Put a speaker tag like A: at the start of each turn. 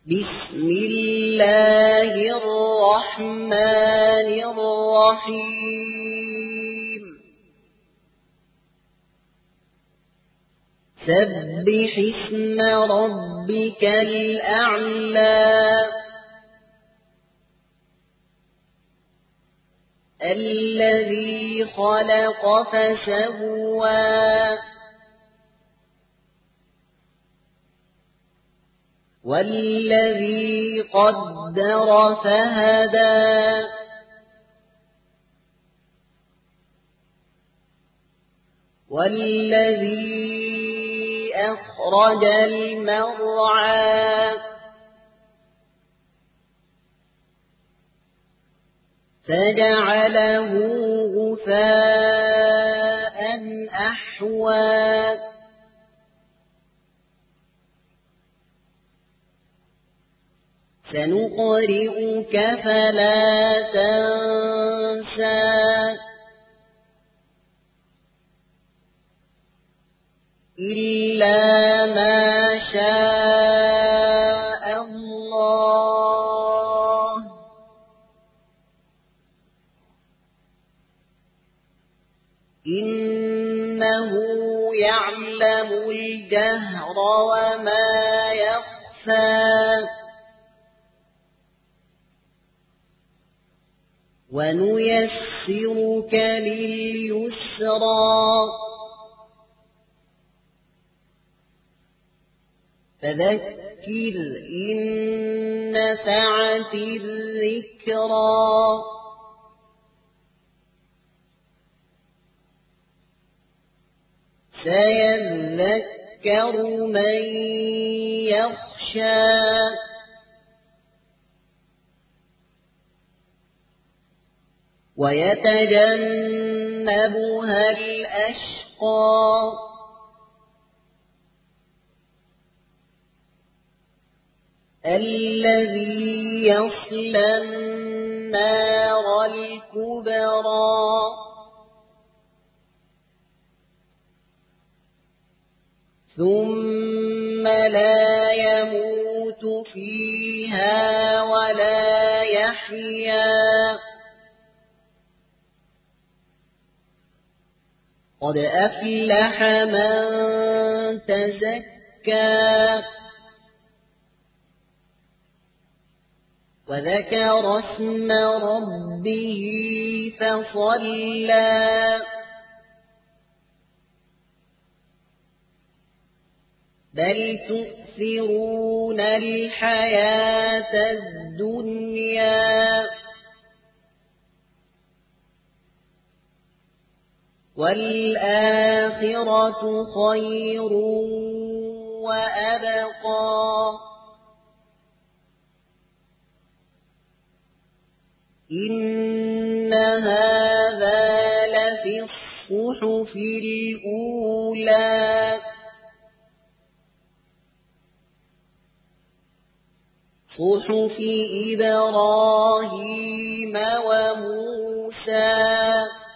A: بسم الله الرحمن الرحيم سبح اسم ربك الأعلى الذي خلق فسوى والذي قدر فهدى والذي أخرج المرعى فجعله غثاء أحوى سنقرئك فلا تنسى إلا ما شاء الله إنه يعلم الجهر وما يخفى ونيسرك لليسرى فذكر إن نفعت الذكرى سيذكر من يخشى ويتجنبها الأشقى الذي يصلى النار الكبرى ثم لا يموت فيها ولا يحيا قد أفلح من تزكى وذكر اسم ربه فصلى بل تؤثرون الحياة الدنيا والآخرة خير وأبقى إن هذا لفي الصحف الأولى صحف إبراهيم وموسى